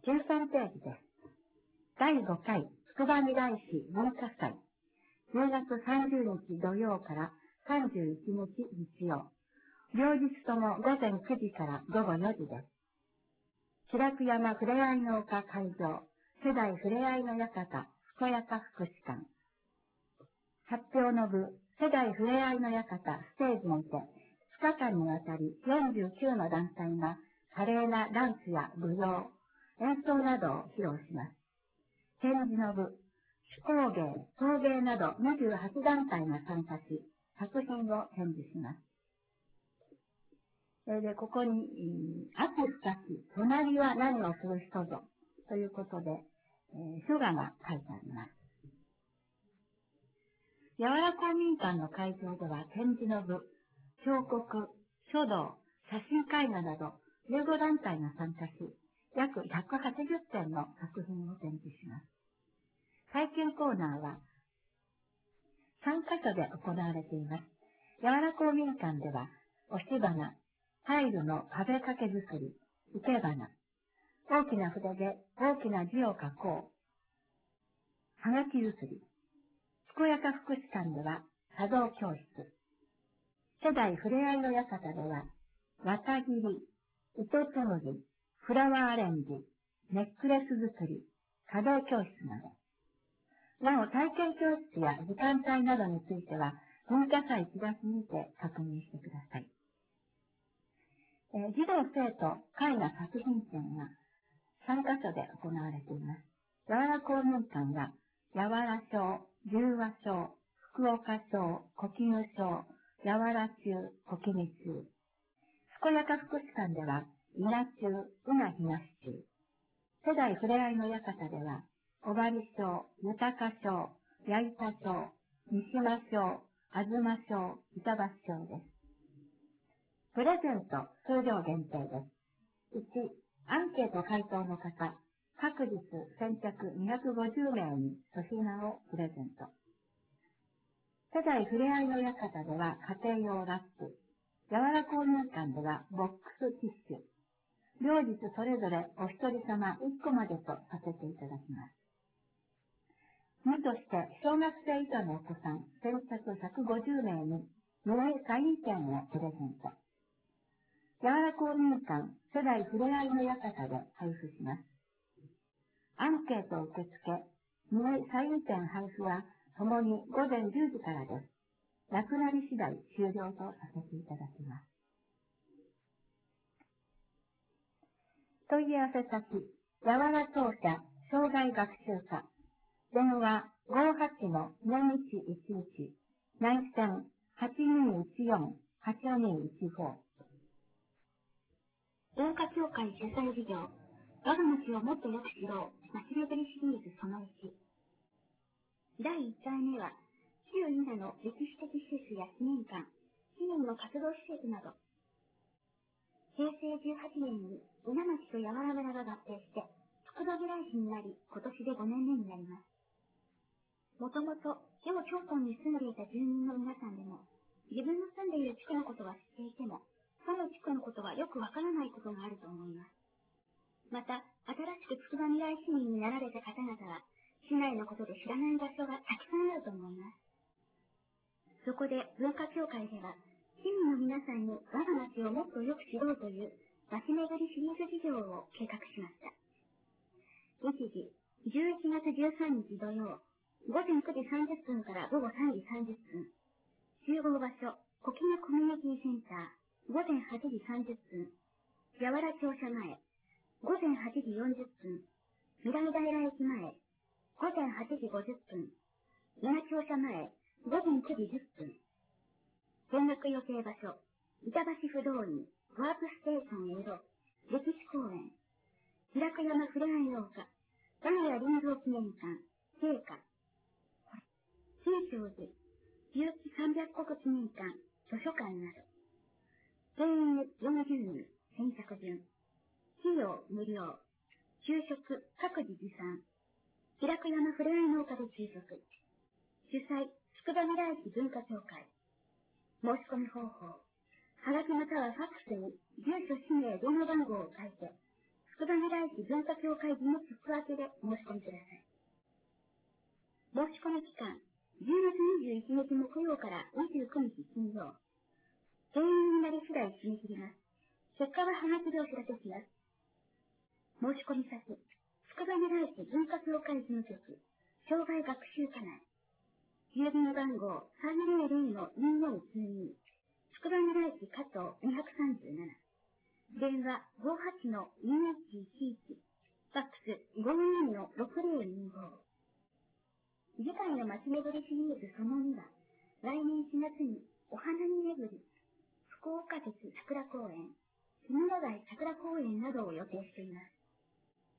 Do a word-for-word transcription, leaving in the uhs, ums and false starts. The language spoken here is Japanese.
じゅうさんページです。だいごかいつくばみらい市文化祭。じゅうがつさんじゅうにち土曜からさんじゅういちにち日曜。両日ともごぜんくじからごごよじです。白山ふれあいの丘会場、世代ふれあいの館、健やか福祉館。発表の部、世代ふれあいの館ステージにて、ふつかかんにわたりよんじゅうきゅうの団体が華麗なダンスや舞踊、演奏などを披露します。展示の部、手工芸、陶芸などにじゅうはちだんたいが参加し、作品を展示します。それで、ここに、秋深き、隣は何をする人ぞ、ということで、えー、書画が書いてあります。柔ら公民館の会場では展示の部、彫刻、書道、写真絵画などじゅうごだんたいが参加し、約ひゃくはちじゅってんの作品を展示します。体験コーナーはさんかしょで行われています。柔ら公民館では、押し花、タイルの壁掛け作り、生け花、大きな筆で大きな字を書こう、はがき作り、健やか福祉館では茶道教室、世代ふれあいの館では、綿切り、糸紡ぎ、フラワーアレンジ、ネックレス作り、華道教室など。なお、体験教室や時間帯などについては、文化祭チラシにて確認してください。えー、児童生徒絵画作品展がさんかしょで行われています。柔ら公民館が、柔ら賞、十和賞、福岡賞、小絹賞、柔ら中、小絹中。健やか福祉館では、稲中、宇賀東中。世代ふれあいの館では、小針賞、豊賞、矢板賞、三島賞、東賞、板橋賞です。プレゼント、数量限定です。いち、アンケート回答の方、各日先着にひゃくごじゅうめいに粗品をプレゼント。世代ふれあいの館では家庭用ラップ、柔ら公民館ではボックスティッシュ。両日それぞれお一人様いっこまでとさせていただきます。にとして、小学生以下のお子さん先着ひゃくごじゅうめいに無料サイン券をプレゼント。柔ら公民館世代ふれあいの館で配布します。アンケート受付、無料サイン券配布はともにごぜんじゅうじからです。なくなり次第終了とさせていただきます。問い合わせ先、柔ら庁舎障害学習課、電話 ごーはちのよんいちいちいち、内線 はちにいちよん はちにいちご。文化協会主催事業、我が町をもっとよく知ろう、町巡りシリーズそのいち。だいいっかいめは、旧伊那の歴史的施設や記念館、市民の活動施設など、へいせいじゅうはちねんに伊那町と柔ら村が合併して、つくばみらい市になり、今年でごねんめになります。もともと、両町村に住んでいた住民の皆さんでも、自分の住んでいる地区のことは知っていても、他の地区のことはよくわからないことがあると思います。また、新しくつくばみらい市民になられた方々は、市内のことで知らない場所がたくさんあると思います。そこで、文化協会では、市民の皆さんに我が町をもっとよく知ろうという、町巡りシリーズ事業を計画しました。日時、じゅういちがつじゅうさんにち土曜、ごぜんくじさんじゅっぷんからごごさんじさんじゅっぷん。集合場所、小絹コミュニティセンター、ごぜんはちじさんじゅっぷん。柔ら庁舎前、ごぜんはちじよんじゅっぷん。未来平駅前、ごぜんはちじごじゅっぷん。伊那庁舎前、ごぜんくじじゅっぷん。見学予定場所、板橋不動院、ワークステーション江戸、歴史公園、平久山ふれあいの丘、我が家林道記念館、聖火、新勝寺、有機さんびゃっこく記念館、図書館など。定員よんじゅうにん、先着順。費用無料。昼食、各自持参。平久山ふれあいの丘で昼食。主催、つくばみらい市文化協会。申し込み方法。はがきまたはファックスに住所氏名電話番号を書いて、つくばば村駅文化協会事務室分けで申し込みください。申し込み期間、じゅうがつにじゅういちにち木曜からにじゅうくにち金曜。定員になり次第締め切ります。結果ははがきでお知らせします。申し込み先、つくば村駅文化協会事務局、障害学習課内。郵便番号 さんぜろぜろのにーよんきゅうに、つくば村駅加藤にひゃくさんじゅうなな。電話 ごはちのにいちいちいち、ファックス ごにーのろくぜろにご。次回の街巡りシリーズそのには、来年しがつにお花見巡り、福岡鉄桜公園、木村台桜公園などを予定しています。